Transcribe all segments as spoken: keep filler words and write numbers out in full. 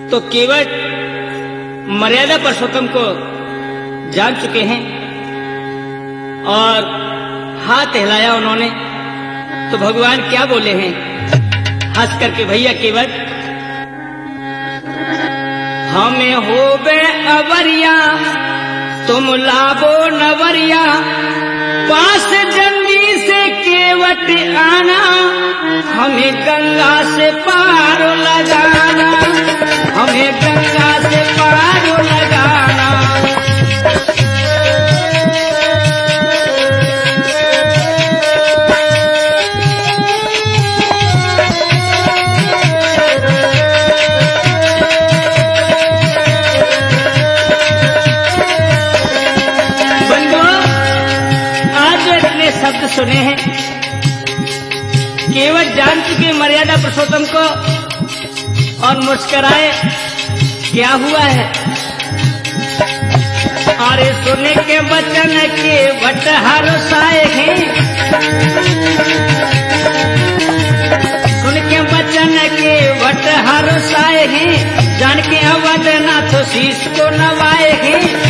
तो केवट मर्यादा पुरुषोत्तम को जान चुके हैं और हाथ हिलाया उन्होंने। तो भगवान क्या बोले हैं हंस करके, भैया केवट हमें होबे अवरिया तुम लाबो नवरिया, पास जल्दी से केवट आना, हमें गंगा से पार लगाना, हमें गंगा से पार लगाना। शब्द सुने हैं, केवट जान चुके मर्यादा पुरुषोत्तम को और मुस्कुराए। क्या हुआ है? अरे सुने के वचन के वट हर्षाए हैं, सुन के वचन के वट हर्षाए हैं, जान के अवधनाथ शीश को नवाए हैं।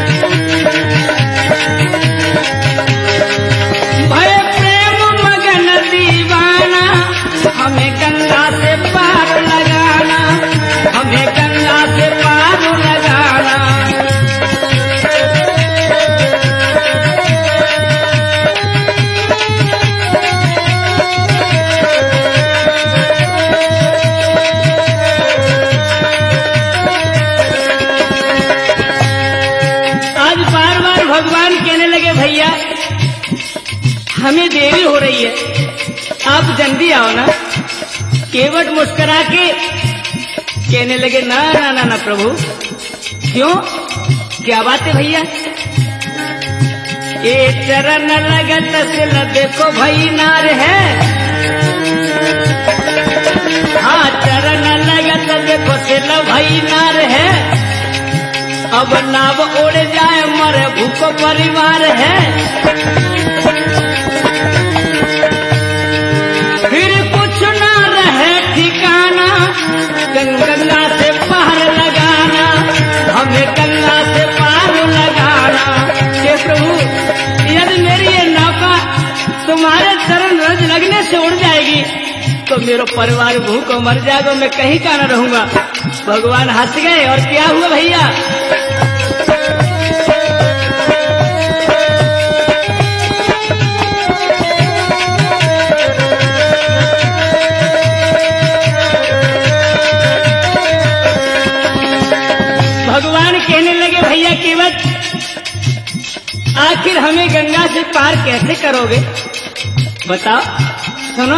हमें गंगा से पार लगाना, हमें गंगा से पार लगाना। आज बार बार भगवान कहने लगे भैया हमें देरी हो रही है, आप जल्दी आओ ना। केवट मुस्कुरा के कहने लगे ना ना ना ना प्रभु, क्यों, क्या बात है भैया? ये चरण लगत सिल देखो भाई नार है, हाँ चरण लगत देखो सिल भाई नार है, अब नाव उड़ जाए मरे भूखो परिवार है। गंगा से पार लगाना, हमें गंगा से पार लगाना। हे प्रभु, यदि मेरी ये नौका तुम्हारे चरण रज लगने से उड़ जाएगी तो मेरा परिवार भूखों मर जाएगा, मैं कहीं का न रहूंगा। भगवान हंस गए और क्या हुआ भैया? भगवान कहने लगे भैया केवट आखिर हमें गंगा से पार कैसे करोगे बताओ। सुनो,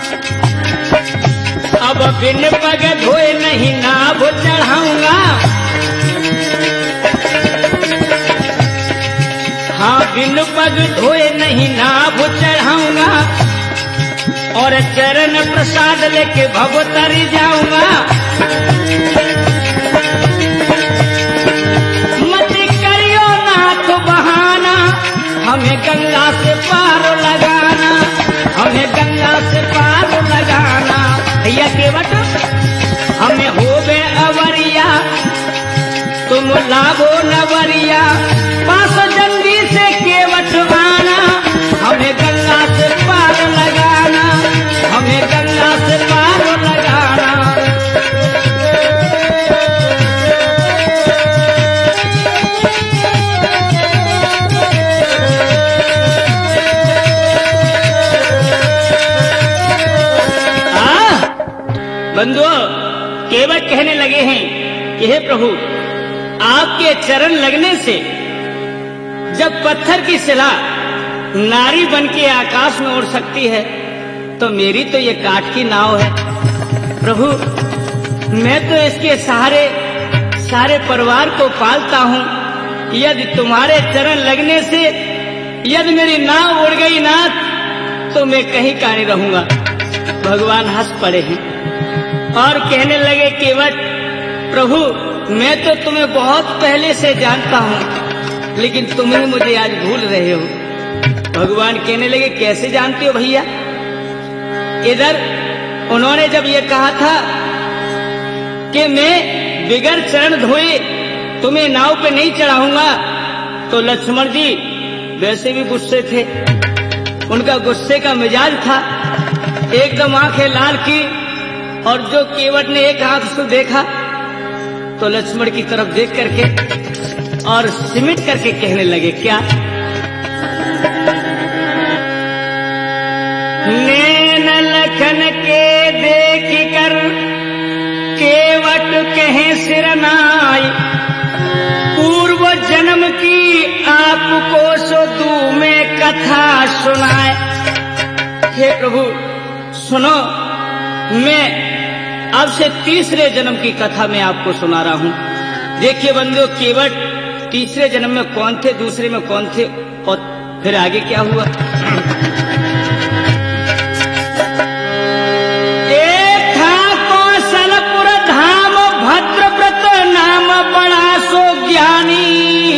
अब बिन पग धोए नहीं नाव चढ़ाऊंगा, हाँ बिन पग धोए नहीं नाव चढ़ाऊंगा, और चरण प्रसाद लेके भवतरी जाऊंगा। हमें गंगा से पार लगाना, हमें गंगा से पार लगाना। भैया केवट हमें होबे अवरिया तुम लाभो नवरिया, पास जल्दी से केवट आना, हमें गंगा से पार लगाना, हमें गंगा से पार लगाना। बंधुओं, केवट कहने लगे हैं कि हे प्रभु, आपके चरण लगने से जब पत्थर की शिला नारी बन के आकाश में उड़ सकती है तो मेरी तो ये काठ की नाव है। प्रभु, मैं तो इसके सहारे सारे परिवार को पालता हूँ, यदि तुम्हारे चरण लगने से यदि मेरी नाव उड़ गई ना तो मैं कहीं का नहीं रहूंगा। भगवान हंस पड़े हैं और कहने लगे केवट, प्रभु मैं तो तुम्हें बहुत पहले से जानता हूँ, लेकिन तुम ही मुझे आज भूल रहे हो। भगवान कहने लगे कैसे जानते हो भैया? इधर उन्होंने जब ये कहा था कि मैं बिगर चरण धोए तुम्हें नाव पे नहीं चढ़ाऊंगा। तो लक्ष्मण जी वैसे भी गुस्से थे, उनका गुस्से का मिजाज था, एकदम आंखें लाल की, और जो केवट ने एक आंख से देखा तो लक्ष्मण की तरफ देख करके और सिमट करके कहने लगे, क्या? नैन लखन के देख कर केवट कहे सिर नाई, पूर्व जन्म की आपको सो दू में कथा सुनाए। हे प्रभु सुनो, मैं अब से तीसरे जन्म की कथा मैं आपको सुना रहा हूं। देखिए बंधुओं, केवट तीसरे जन्म में कौन थे, दूसरे में कौन थे, और फिर आगे क्या हुआ। एक था कौशलपुर धाम, भद्रव्रत नाम बड़ा सो ज्ञानी,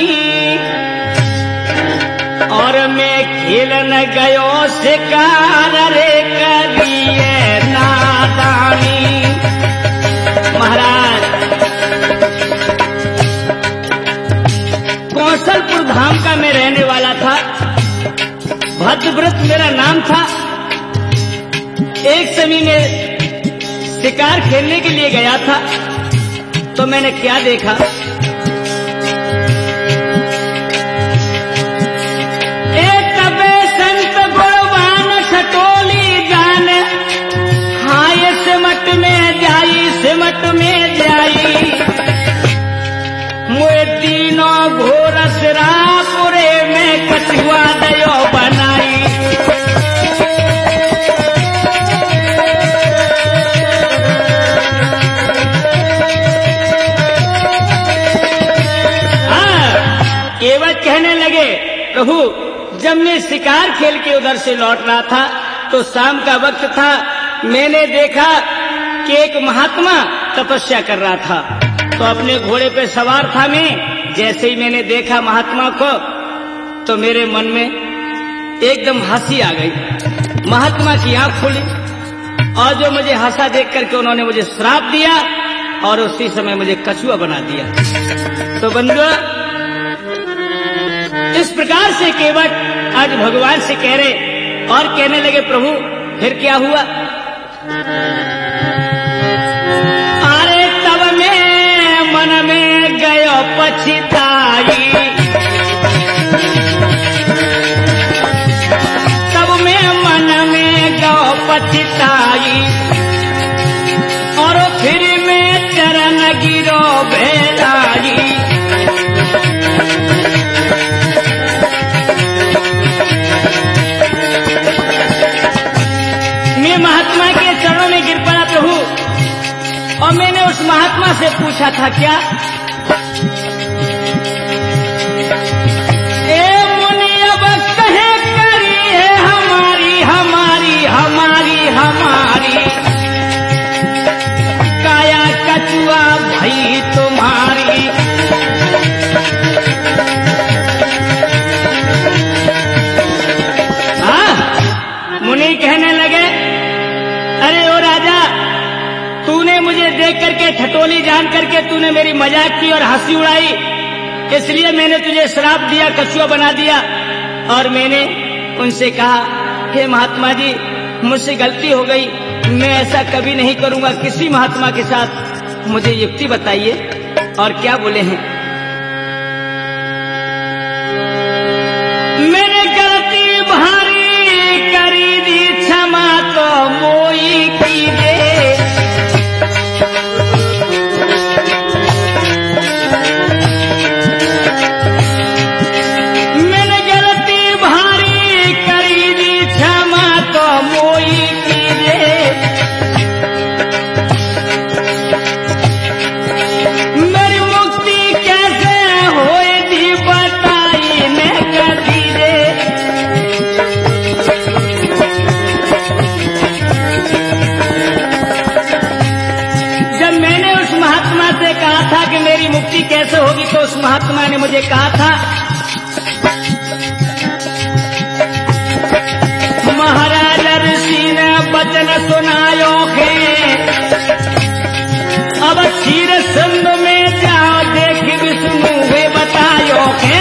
और मैं खेलन गयो शिकार रे करिए नादानी। महाराज कौशलपुर धाम का मैं रहने वाला था, भद्रव्रत मेरा नाम था। एक समय में शिकार खेलने के लिए गया था, तो मैंने क्या देखा, एक कबे संत गुणवान खटोली जान, हाय सिमट में जाई सिमट में जाई, मुए तीनों घोर सिरापुरे में कछुआ दयो बनाई। हाँ, केवट कहने लगे, प्रभु जब मैं शिकार खेल के उधर से लौट रहा था तो शाम का वक्त था, मैंने देखा कि एक महात्मा तपस्या कर रहा था, तो अपने घोड़े पे सवार था मैं। जैसे ही मैंने देखा महात्मा को तो मेरे मन में एकदम हंसी आ गई। महात्मा की आंख खुली और जो मुझे हंसा देख करके उन्होंने मुझे श्राप दिया और उसी समय मुझे कछुआ बना दिया। तो बंधुओं, इस प्रकार से केवट आज भगवान से कह रहे और कहने लगे, प्रभु फिर क्या हुआ। अरे तब मैं मन में गयो पछताई, तब मैं मन में गयो पछताई, और फिर मैं चरण गिरो भेलाई। मैं महात्मा के चरणों में गिर पड़ा प्रभु, और मैंने उस महात्मा से पूछा था, क्या ए मुनि अब कहे करी है हमारी हमारी हमारी हमारी, काया कछुआ भई तुम्हारी। हाँ, मुनि कहने लगे, अरे ओ राजा, तूने मुझे देख करके ठटोली जान करके तूने मेरी मजाक की और हंसी उड़ाई, इसलिए मैंने तुझे श्राप दिया, कछुआ बना दिया। और मैंने उनसे कहा, हे महात्मा जी मुझसे गलती हो गई, मैं ऐसा कभी नहीं करूंगा किसी महात्मा के साथ, मुझे युक्ति बताइए। और क्या बोले हैं, मैंने गलती भारी करी दी, क्षमा तो मोई की दे। मैंने गलती भारी करी दी, क्षमा तो मोई की दे। मेरी मुक्ति कैसे होए दी बताई मैं कभी दे। जब मैंने उस महात्मा से कहा था कि मेरी मुक्ति कैसे होगी, तो उस महात्मा ने मुझे कहा था, महाराज ऋषि ने वचन सुनायो है, अब क्षीर सिंध में जाओ देख विष्णु वे बतायो के।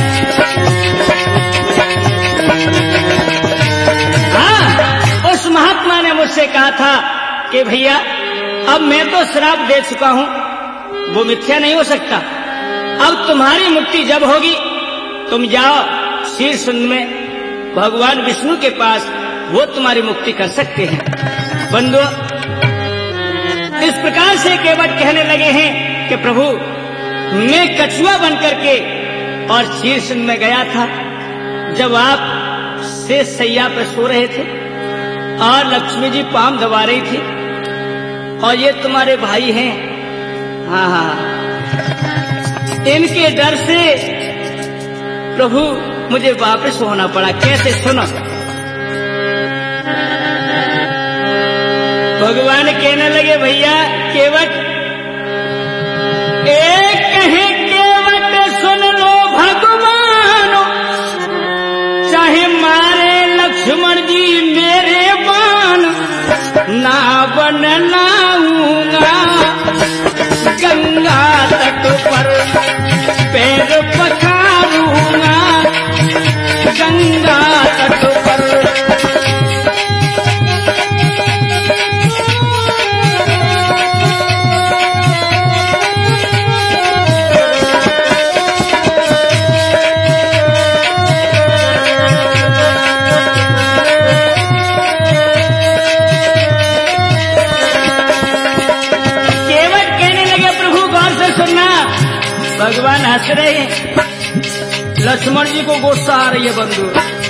हाँ, उस महात्मा ने मुझसे कहा था कि भैया अब मैं तो श्राप दे चुका हूं, वो मिथ्या नहीं हो सकता। अब तुम्हारी मुक्ति जब होगी तुम जाओ क्षीर सिंध में भगवान विष्णु के पास, वो तुम्हारी मुक्ति कर सकते हैं। बंधु, इस प्रकार से केवट कहने लगे हैं कि प्रभु मैं कछुआ बन करके और क्षीर सिंध में गया था जब आप से सैया पर सो रहे थे और लक्ष्मी जी पाम दबा रही थी और ये तुम्हारे भाई हैं। हाँ हाँ, इनके डर से प्रभु मुझे वापस होना पड़ा। कैसे? सुनो, भगवान कहने लगे भैया केवट, एक कहे केवट सुन लो भगवान, चाहे मारे लक्ष्मण जी मेरे बाण, ना बन लाऊंगा गंगा तट पर पैर पखारूंगा, गंगा तट पर। भगवान हंस रहे हैं, लक्ष्मण जी को गुस्सा आ रही है। बंधु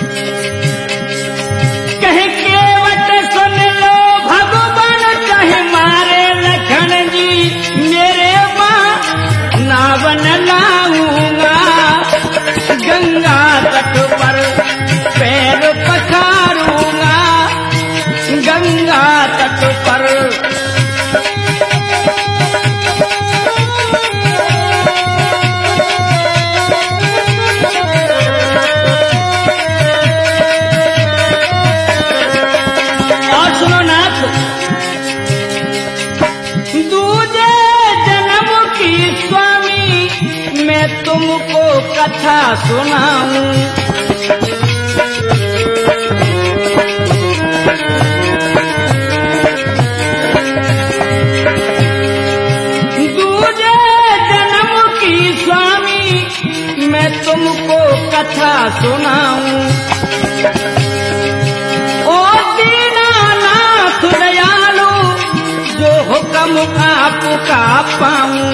कहे केवट सुन लो भगवान, चाहे मारे लखन जी मेरे मां, ना बन लाऊंगा गंगा तट पर पैर पखारूंगा, गंगा तट पर। तुमको कथा सुनाऊं, दूजे जन्म की स्वामी मैं तुमको कथा सुनाऊं। ओ दीनानाथ दयालु जो हुक्म आपका पाऊं,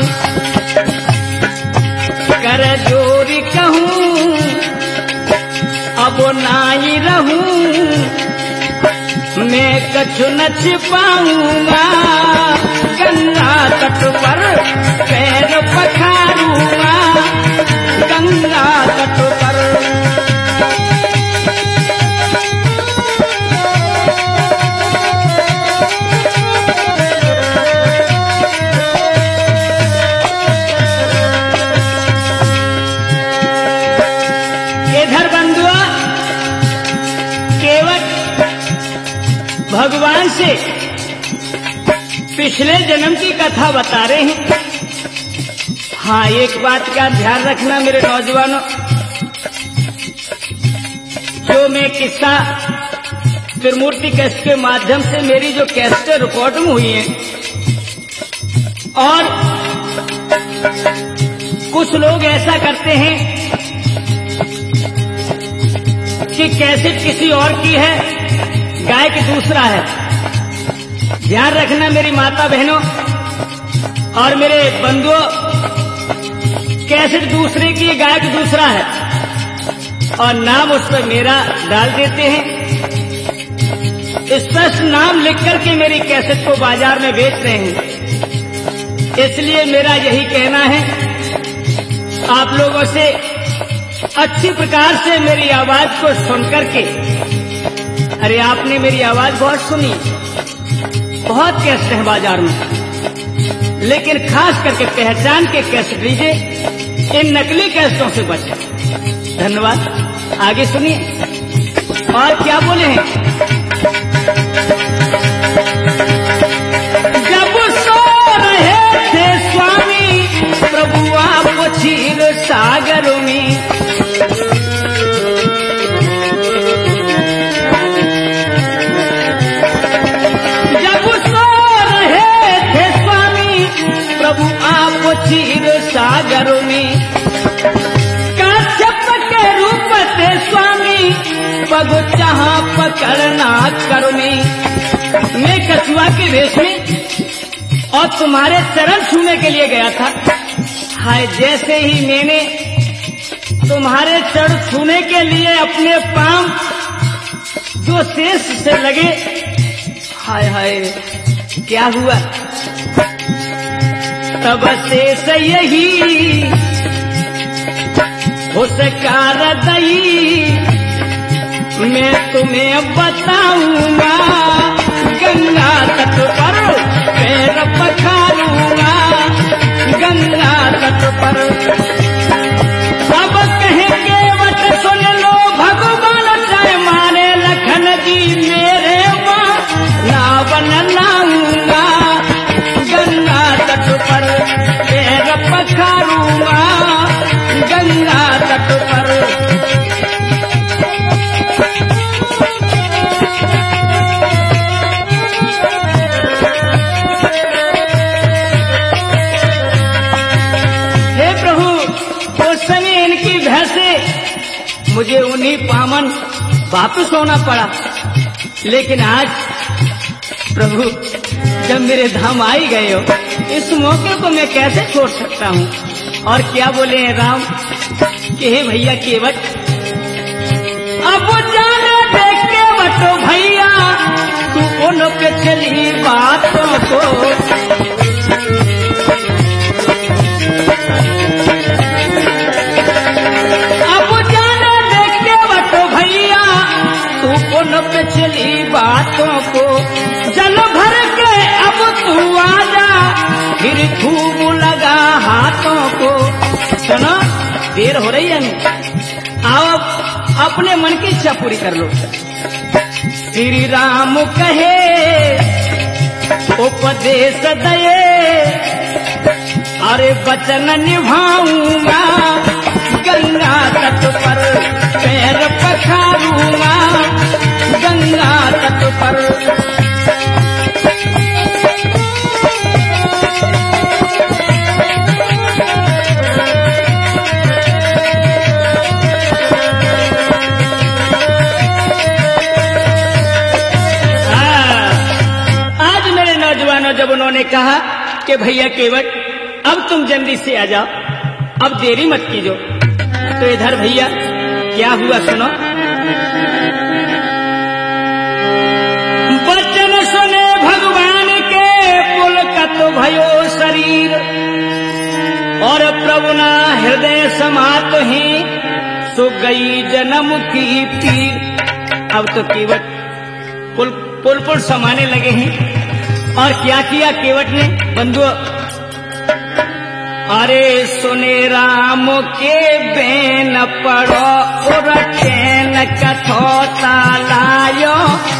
कर जोरी कहूं अब नाई रहूं, मैं कछु न छिपाऊंगा गंगा तट पर पैर पखारूंगा, गंगा तट पर। भगवान से पिछले जन्म की कथा बता रहे हैं। हाँ, एक बात का ध्यान रखना मेरे नौजवानों, जो मैं किस्सा त्रिमूर्ति कैसेट के माध्यम से मेरी जो कैसेट रिकॉर्डिंग हुई है, और कुछ लोग ऐसा करते हैं कि कैसेट किसी और की है, गायक दूसरा है। ध्यान रखना मेरी माता बहनों और मेरे बंधुओं, कैसेट दूसरे की, गायक दूसरा है और नाम उस पर मेरा डाल देते हैं। स्पष्ट नाम लिख करके मेरी कैसेट को बाजार में बेच रहे हैं। इसलिए मेरा यही कहना है आप लोगों से, अच्छी प्रकार से मेरी आवाज को सुन करके, अरे आपने मेरी आवाज बहुत सुनी, बहुत कैसेट है बाजार में, लेकिन खास करके पहचान के कैसेट लीजिए, इन नकली कैसेटों से बचें। धन्यवाद। आगे सुनिए और क्या बोले हैं। जब सो रहे थे क्षीर सागर में। काश्यप के रूप से स्वामी पग चाह पकड़ना कर में। मैं कछुआ के वेश में और तुम्हारे चरण छूने के लिए गया था। हाय, जैसे ही मैंने तुम्हारे चरण छूने के लिए अपने पांव जो शेष से लगे, हाय हाय क्या हुआ, तब शेष यही उसकार दई मैं तुम्हें बताऊंगा। गंगा तट पर पैर पखारूंगा, गंगा तट पर। सब कहेंगे वट सुन लो भगवान चाहे मारे लखन जी मेरे माँ नावन लाऊंगा। गंगा तट पर पैर पखारूंगा, गंगा तट पर। हे प्रभु, उस समय इनकी भय से मुझे उन्हीं पावन वापस होना पड़ा, लेकिन आज प्रभु जब मेरे धाम आई गए हो, इस मौके को मैं कैसे छोड़ सकता हूँ। और क्या बोले हैं राम कि हे भैया केवट, अब जाने दे केवट भैया तू उन पे चली बातों को। अब जाने दे केवट भैया तू उन पे चली बातों को। जल भर के अब तू आजा फिर खूब लगा हाथों को। सुनो, देर हो रही है, आओ अपने मन की इच्छा पूरी कर लो। श्री राम कहे उपदेश दये, अरे वचन निभाऊंगा। गंगा तट पर पैर पखारूंगा, गंगा तट पर। जब उन्होंने कहा कि भैया केवट अब तुम जल्दी से आ जाओ, अब देरी मत कीजिए, तो इधर भैया क्या हुआ सुनो। वचन सुने भगवान के पुलकत भयो शरीर, और प्रभु ना हृदय समात ही सो गई जन्म की पीर। अब तो केवट पुल पुल पुल समाने लगे हैं। और क्या किया केवट ने बंधु, अरे सुने राम के बेन पड़ो और चैन कथोता लायो।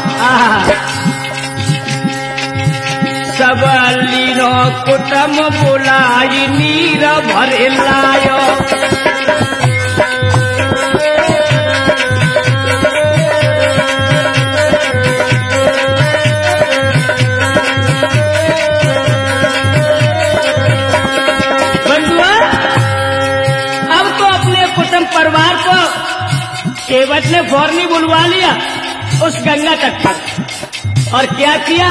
सब लीनो कुटम बुलाई नीर भरे लायो। परिवार को केवट ने फौरनी बुलवा लिया उस गंगा तट पर, और क्या किया,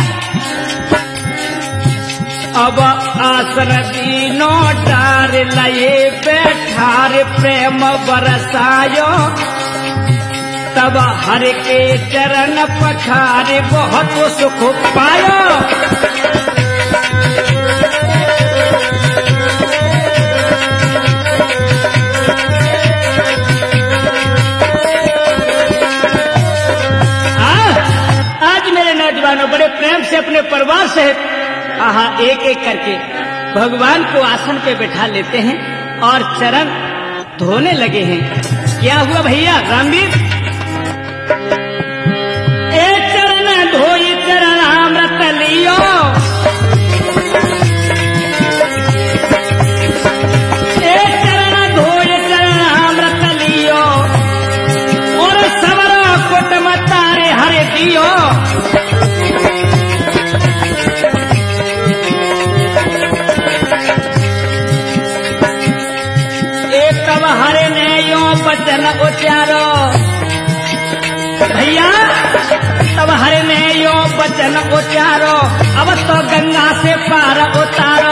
अब आसन दीनो डार लये बैठार प्रेम बरसायो। तब हर के चरण पखारे बहुत सुख पायो। बड़े प्रेम से अपने परिवार से आहा एक एक करके भगवान को आसन पे बैठा लेते हैं और चरण धोने लगे हैं। क्या हुआ भैया रामवीर, ए चरण धोई चरण अमृत लियो। ए चरण धोई चरण अमृत लियो, और सवरा कुटम तारे हरे दियो। उचारो भैया, तब हरि ने यो वचन उचारो, अब तो गंगा से पार उतारो।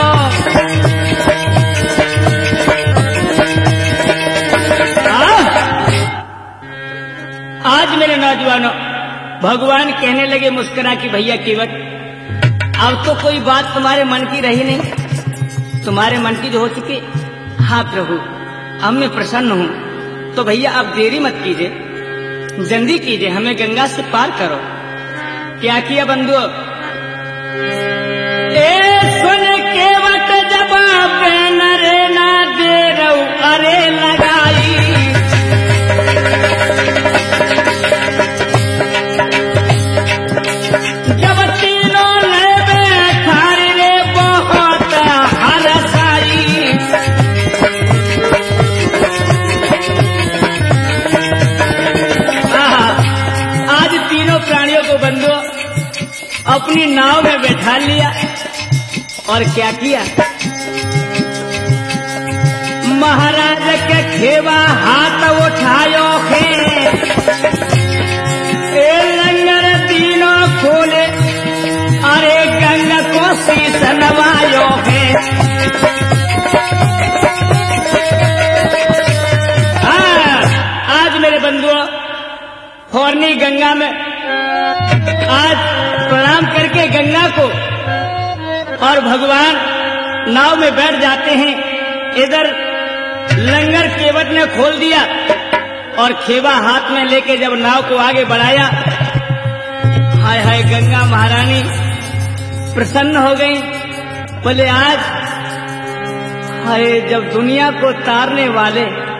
आज मेरे नौजवानों, भगवान कहने लगे मुस्कुरा कि भैया केवट, अब तो कोई बात तुम्हारे मन की रही नहीं, तुम्हारे मन की जो हो चुकी। हाँ प्रभु, अब मैं प्रसन्न हूँ, तो भैया आप देरी मत कीजिए, जल्दी कीजिए, हमें गंगा से पार करो। क्या किया बंधु? ए सुन केवट जवाब नरे ना दे रहू, अरे लगाई जब तीनों ने बैठारी रे बहुत हरसाई। आज तीनों प्राणियों को बंधु अपनी नाव में बैठा लिया और क्या किया? महाराज के खेवा हाथ उठायो है, ए लंगर तीनों खोले, अरे गंगा को शीश नवायो है। हाँ, आज मेरे बंधुओं फौरनी गंगा में आज प्रणाम करके गंगा को और भगवान नाव में बैठ जाते हैं। इधर लंगर केवट ने खोल दिया और खेवा हाथ में लेके जब नाव को आगे बढ़ाया, हाय हाय गंगा महारानी प्रसन्न हो गई। बोले आज हाय, जब दुनिया को तारने वाले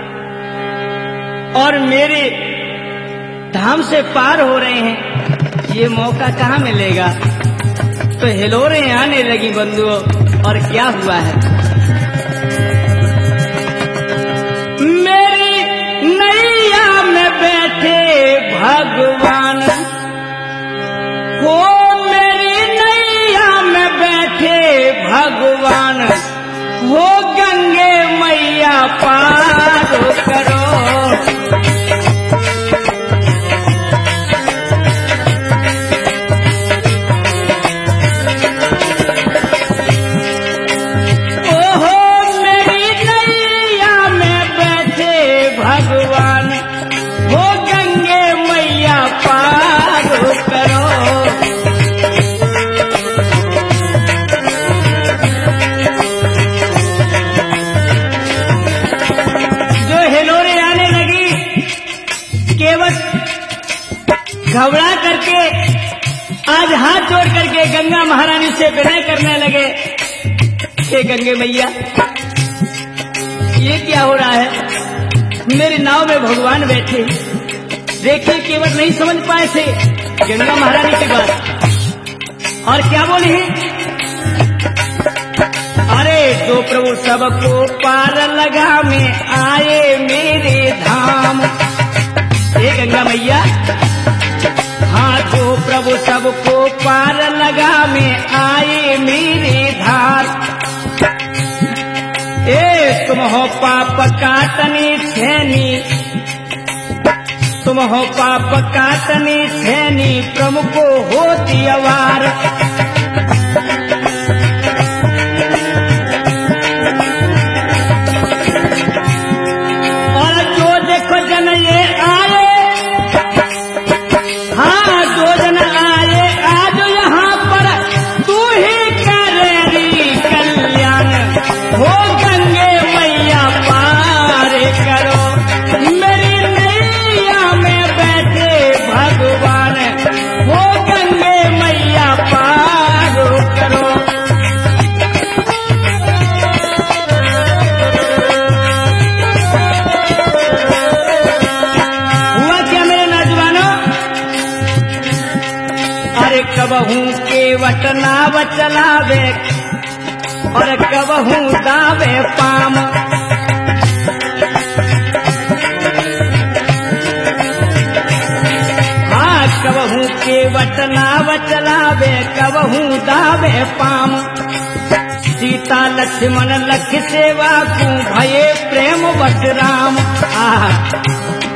और मेरे धाम से पार हो रहे हैं, ये मौका कहाँ मिलेगा? तो हिलोरें आने लगी बंधुओं। और क्या हुआ है? मेरी नैया में बैठे भगवान, हो मेरी नैया में बैठे भगवान, हो गंगे मैया पार करो। घबरा करके आज हाथ जोड़ करके गंगा महारानी से विनय करने लगे, हे गंगे मैया, ये क्या हो रहा है? मेरी नाव में भगवान बैठे, देखिए केवट नहीं समझ पाए थे गंगा महारानी की बात। और क्या बोली है? अरे जो प्रभु सबको पार लगा में आए मेरे धाम, हे गंगा मैया, हाँ जो प्रभु सबको पार लगा में आए मेरे धार। ए तुम हो पाप काटनी छेनी, तुम हो पाप काटनी छेनी, प्रमुख होती अवार। और जो देखो जन ये आए, हाँ जो जन आए आज यहाँ पर, तू ही करेगी कल्याण, हो गंगे मैया पार करो। मेरी नैया में बैठे भगवान, हो गंगे मैया पार करो। हुआ क्या मेरे नौजवानों? अरे कबहू केवट नाव चलावे और कबहू दावे पाम। हाँ कबहू केवट नाव चलावे, कबहू दावे पाम। सीता लक्ष्मण लख सेवा को भये प्रेम बस राम। आह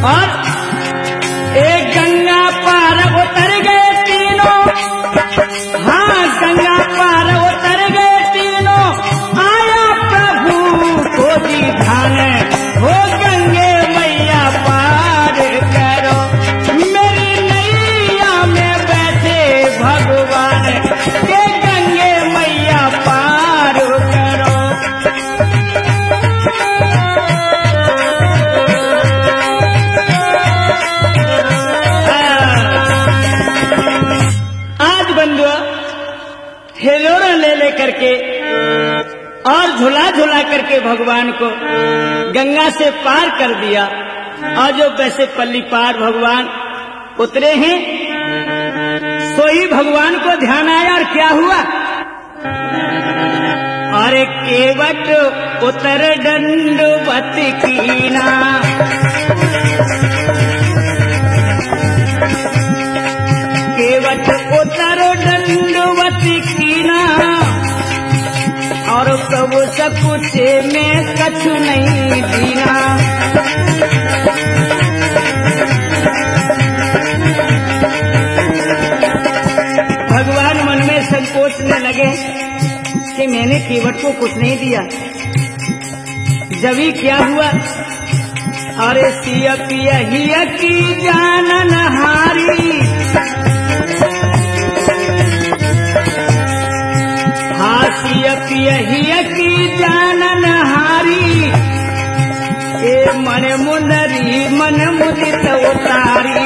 और एक गंगा पार उतर गए तीनों, हाँ गंगा पार उतर गए तीनों, आया प्रभु को जी ध्यान, हो गंगे मैया पार करो, मेरी नैया में बैठे भगवान के गंगे मैया पार करो। आज बंधुआ हिलोरा ले लेकर के और झुला झुला करके भगवान को गंगा से पार कर दिया, और जो वैसे पल्ली पार भगवान उतरे हैं, सोई भगवान को ध्यान आया और क्या हुआ, अरे केवट उतर दंडवत कीना, केवट उतर दंडवत कीना, और प्रभु सकुच में कछु नहीं दीना। भगवान मन में संकोचने लगे कि मैंने केवट को कुछ नहीं दिया। जब ही क्या हुआ, अरे सिया पिया हिया की जानन हारी, हासिया पिया हिया की जानन हारी, ए मन मुनरी मन मुदित उतारी।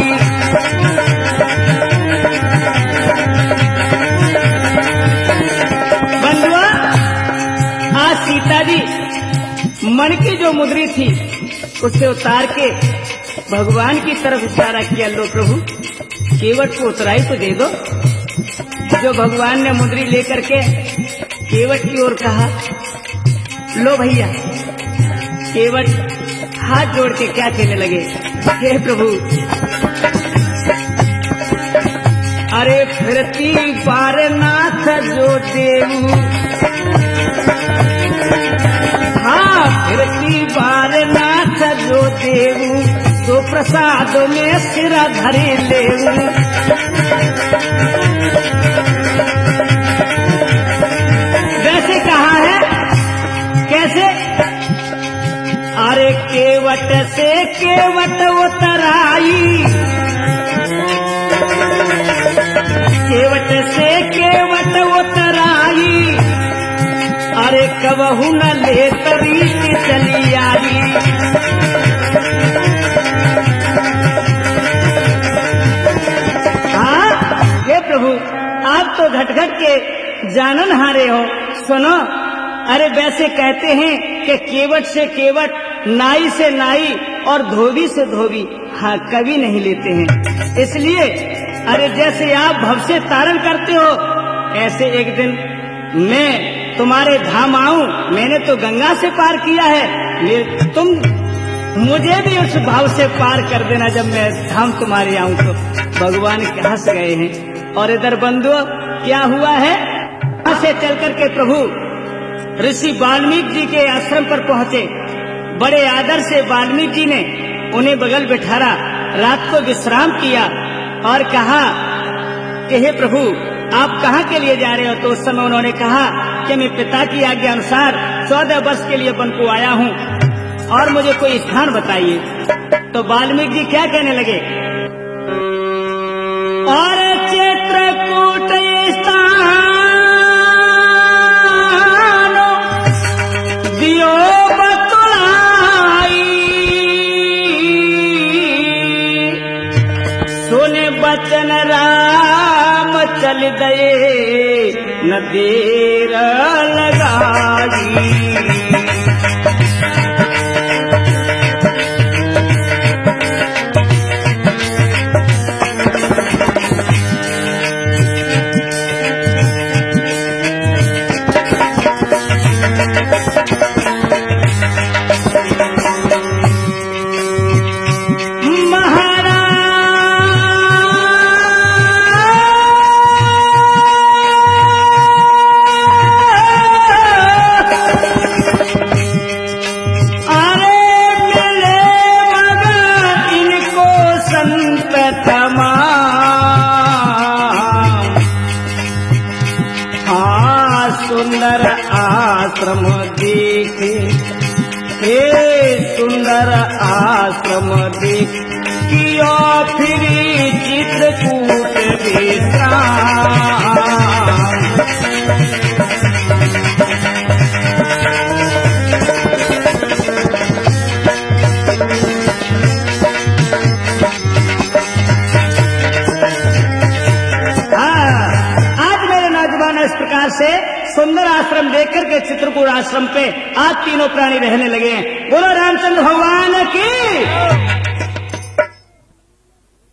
बंधुआ, आज सीता जी मन की जो मुद्री थी उससे उतार के भगवान की तरफ इशारा किया, लो प्रभु केवट को उतराई तो दे दो। जो भगवान ने मुद्री लेकर के केवट की ओर कहा, लो भैया। केवट हाथ जोड़ के क्या कहने लगे, हे प्रभु, अरे फिरती बार नाथ जो देऊ, हाँ फिरती बार नाथ जो देऊ, तो प्रसाद में सिरा धरे लेऊ। वैसे कहा है, कैसे, अरे केवट से केवट उतराई, केवट से केवट उतराई, अरे कबहू न ले तरी चली आई। हाँ हे प्रभु, आप तो घट घट के जानन हारे हो। सुनो, अरे वैसे कहते हैं कि केवट से केवट, नाई से नाई और धोबी से धोबी, हाँ कभी नहीं लेते हैं। इसलिए अरे जैसे आप भव से तारण करते हो, ऐसे एक दिन मैं तुम्हारे धाम आऊं। मैंने तो गंगा से पार किया है, तुम मुझे भी उस भाव से पार कर देना जब मैं धाम तुम्हारे आऊं तो। भगवान के हंस गए हैं। और इधर बंधुओं क्या हुआ है, वहां से चल करके प्रभु ऋषि वाल्मीकि जी के आश्रम पर पहुंचे। बड़े आदर से वाल्मीकि जी ने उन्हें बगल बिठारा, रात को विश्राम किया और कहा कि हे प्रभु आप कहाँ के लिए जा रहे हो। तो उस समय उन्होंने कहा कि मैं पिता की आज्ञा अनुसार चौदह वर्ष के लिए वन को आया हूँ और मुझे कोई स्थान बताइए। तो वाल्मीकि जी क्या कहने लगे, और चित्रकूट स्थान दियो बतलाई, सुने बचन राम चल गए न देर लगाई। आश्रम देखे, हे सुंदर आश्रम देख, किया फिर चित्रकूट विश्राम। इस प्रकार से सुंदर आश्रम देख करके चित्रकूट आश्रम पे आज तीनों प्राणी रहने लगे हैं। बोलो रामचंद्र भगवान की।